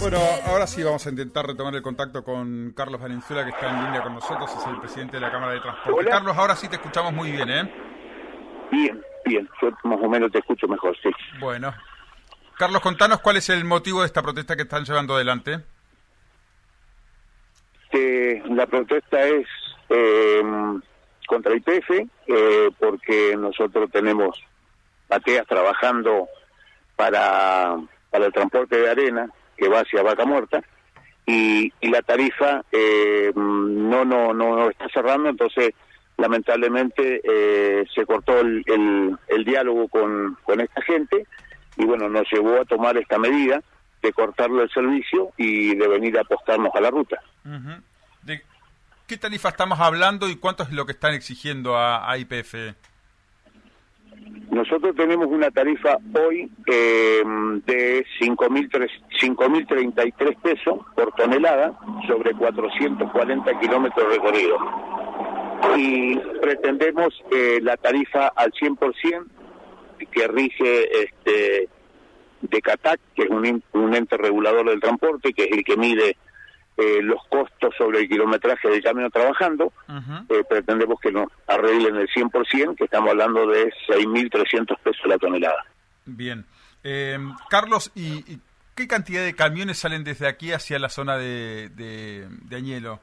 Bueno, ahora sí vamos a intentar retomar el contacto con Carlos Valenzuela, que está en línea con nosotros, es el presidente de la Cámara de Transporte. Hola. Carlos, ahora sí te escuchamos muy bien, ¿eh? Bien, yo más o menos te escucho mejor, sí. Bueno. Carlos, contanos cuál es el motivo de esta protesta que están llevando adelante. La protesta es contra YPF, porque nosotros tenemos bateas trabajando para el transporte de arena que va hacia Vaca Muerta, y la tarifa no está cerrando. Entonces lamentablemente se cortó el diálogo con esta gente, y bueno, nos llevó a tomar esta medida de cortarle el servicio y de venir a apostarnos a la ruta. Uh-huh. ¿De qué tarifa estamos hablando y cuánto es lo que están exigiendo a YPF? Nosotros tenemos una tarifa hoy de 5.033 pesos por tonelada sobre 440 kilómetros recorridos. Y pretendemos la tarifa al 100% que rige de CATAC, que es un ente regulador del transporte, que es el que mide los costos sobre el kilometraje del camión trabajando. Uh-huh. Pretendemos que nos arreglen el 100%, que estamos hablando de 6.300 pesos la tonelada. Bien. Carlos, ¿y qué cantidad de camiones salen desde aquí hacia la zona de Añelo?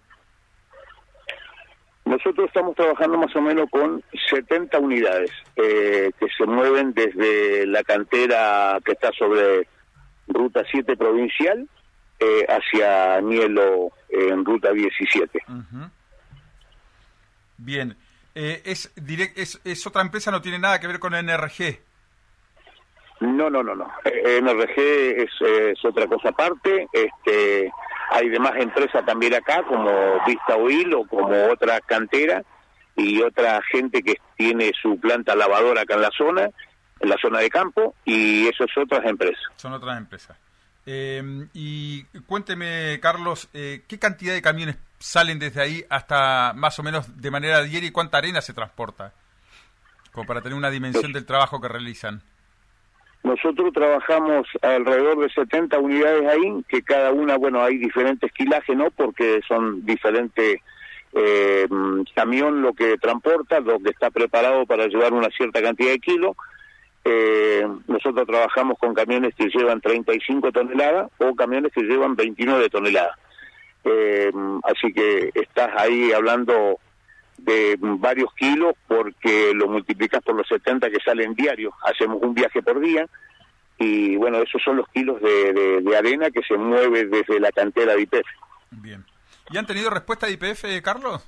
Nosotros estamos trabajando más o menos con 70 unidades que se mueven desde la cantera que está sobre Ruta 7 provincial hacia Añelo en Ruta 17. Uh-huh. Bien. ¿Es otra empresa, no tiene nada que ver con NRG? No. NRG es otra cosa aparte. Hay demás empresas también acá, como Vista Oil o como otra cantera, y otra gente que tiene su planta lavadora acá en la zona de campo, y eso es otras empresas. Son otras empresas. Y cuénteme, Carlos, ¿qué cantidad de camiones salen desde ahí hasta más o menos de manera diaria y cuánta arena se transporta? Como para tener una dimensión del trabajo que realizan. Nosotros trabajamos alrededor de 70 unidades ahí, que cada una, bueno, hay diferentes kilajes, ¿no? Porque son diferentes camión lo que transporta, lo que está preparado para llevar una cierta cantidad de kilos. Nosotros trabajamos con camiones que llevan 35 toneladas o camiones que llevan 29 toneladas. Así que estás ahí hablando de varios kilos, porque lo multiplicas por los 70 que salen diarios. Hacemos un viaje por día, y bueno, esos son los kilos de arena que se mueve desde la cantera de YPF. Bien. ¿Y han tenido respuesta de YPF, Carlos?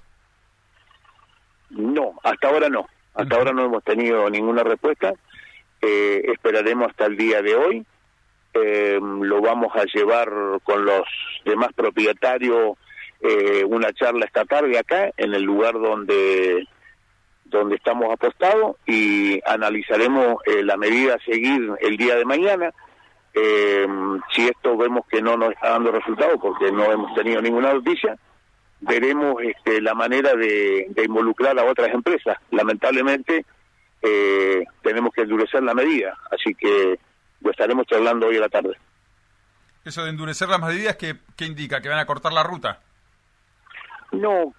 No, hasta ahora no. Hasta ahora no hemos tenido ninguna respuesta. Esperaremos hasta el día de hoy. Lo vamos a llevar con los demás propietarios una charla esta tarde acá en el lugar donde estamos apostados, y analizaremos la medida a seguir el día de mañana. Si esto vemos que no nos está dando resultado, porque no hemos tenido ninguna noticia, veremos la manera de involucrar a otras empresas. Lamentablemente tenemos que endurecer la medida, así que lo estaremos charlando hoy a la tarde. Eso de endurecer las medidas, ¿qué indica? ¿Que van a cortar la ruta? No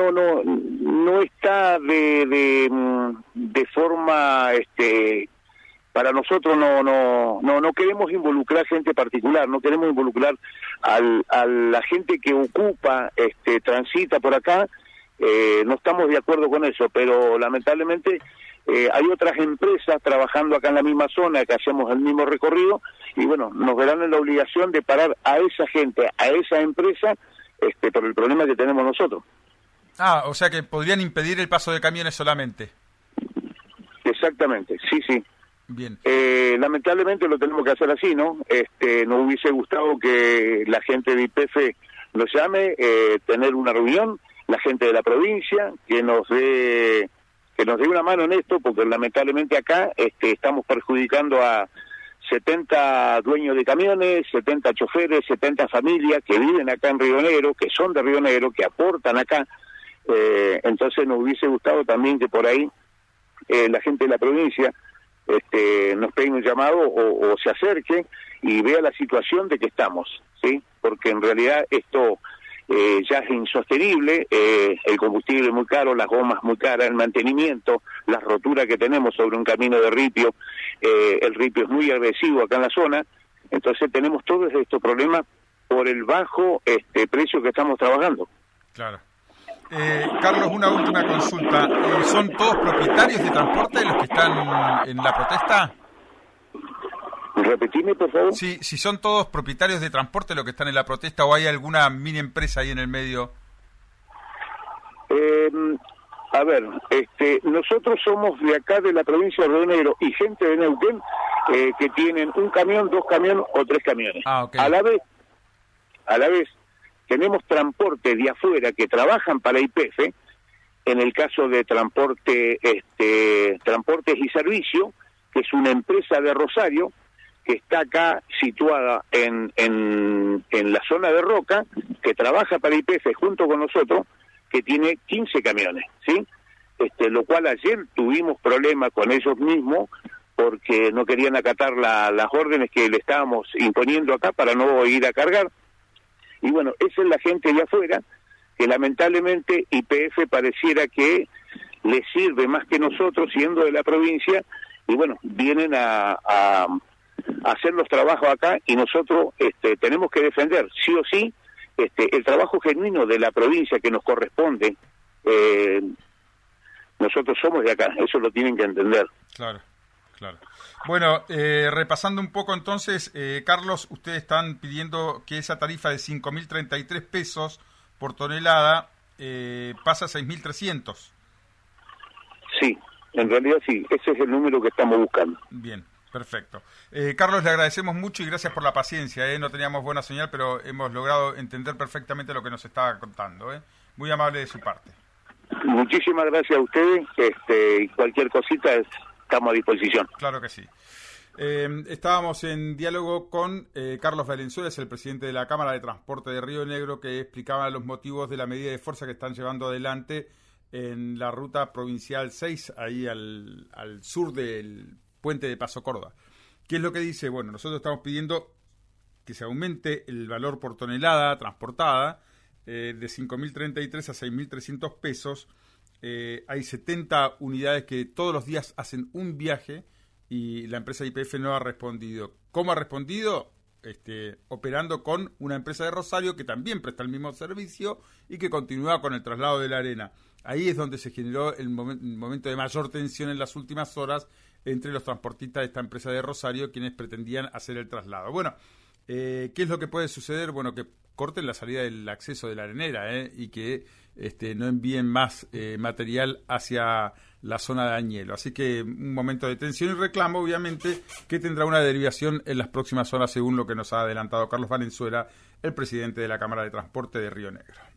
está de forma, para nosotros no queremos involucrar gente particular, no queremos involucrar a la gente que ocupa, transita por acá. No estamos de acuerdo con eso, pero lamentablemente hay otras empresas trabajando acá en la misma zona, que hacemos el mismo recorrido, y bueno, nos verán en la obligación de parar a esa gente, a esa empresa, por el problema que tenemos nosotros. O sea que podrían impedir el paso de camiones solamente. Exactamente, sí. Bien. Lamentablemente lo tenemos que hacer así, ¿no? Nos hubiese gustado que la gente de YPF nos llame, tener una reunión, la gente de la provincia, que nos dé una mano en esto, porque lamentablemente acá estamos perjudicando a 70 dueños de camiones, 70 choferes, 70 familias que viven acá en Río Negro, que son de Río Negro, que aportan acá. Entonces nos hubiese gustado también que por ahí la gente de la provincia nos pegue un llamado o se acerque y vea la situación de que estamos. ¿sí? Porque en realidad esto ya es insostenible, el combustible es muy caro, las gomas muy caras, el mantenimiento, las roturas que tenemos sobre un camino de ripio, el ripio es muy agresivo acá en la zona, entonces tenemos todos estos problemas por el bajo precio que estamos trabajando. Claro. Carlos, una última consulta. ¿Son todos propietarios de transporte los que están en la protesta? Repetime, por favor. Sí, si son todos propietarios de transporte los que están en la protesta o hay alguna mini empresa ahí en el medio. A ver, nosotros somos de acá de la provincia de Río Negro y gente de Neuquén que tienen un camión, 2 camiones o 3 camiones. Okay. A la vez tenemos transporte de afuera que trabajan para YPF, en el caso de transportes y servicio, que es una empresa de Rosario que está acá situada en la zona de Roca, que trabaja para YPF junto con nosotros, que tiene 15 camiones, ¿sí? Lo cual ayer tuvimos problemas con ellos mismos porque no querían acatar las órdenes que le estábamos imponiendo acá para no ir a cargar. Y bueno, esa es la gente de afuera, que lamentablemente YPF pareciera que le sirve más que nosotros, siendo de la provincia, y bueno, vienen a hacer los trabajos acá, y nosotros tenemos que defender, sí o sí, el trabajo genuino de la provincia que nos corresponde. Nosotros somos de acá, eso lo tienen que entender. Claro. Bueno, repasando un poco entonces, Carlos, ustedes están pidiendo que esa tarifa de 5.033 pesos por tonelada pasa a 6.300. Sí, en realidad sí, ese es el número que estamos buscando. Bien, perfecto. Carlos, le agradecemos mucho y gracias por la paciencia. No teníamos buena señal, pero hemos logrado entender perfectamente lo que nos estaba contando. Muy amable de su parte. Muchísimas gracias a ustedes, y cualquier cosita estamos a disposición. Claro que sí. Estábamos en diálogo con Carlos Valenzuela, es el presidente de la Cámara de Transporte de Río Negro, que explicaba los motivos de la medida de fuerza que están llevando adelante en la ruta provincial 6, ahí al sur del puente de Paso Córdoba. ¿Qué es lo que dice? Bueno, nosotros estamos pidiendo que se aumente el valor por tonelada transportada de 5.033 a 6.300 pesos. Hay 70 unidades que todos los días hacen un viaje y la empresa YPF no ha respondido. ¿Cómo ha respondido? Operando con una empresa de Rosario que también presta el mismo servicio y que continúa con el traslado de la arena. Ahí es donde se generó el momento de mayor tensión en las últimas horas entre los transportistas de esta empresa de Rosario, quienes pretendían hacer el traslado. Bueno, ¿qué es lo que puede suceder? Bueno, que corten la salida del acceso de la arenera y que no envíen más material hacia la zona de Añelo. Así que un momento de tensión y reclamo, obviamente, que tendrá una derivación en las próximas horas, según lo que nos ha adelantado Carlos Valenzuela, el presidente de la Cámara de Transporte de Río Negro.